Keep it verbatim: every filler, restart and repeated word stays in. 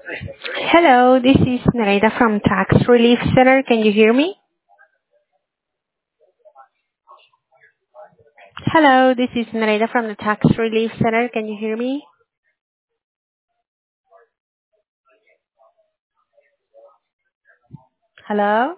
Hello, this is Nareda from Tax Relief Center. Can you hear me? Hello, this is Nareda from the Tax Relief Center. Can you hear me? Hello?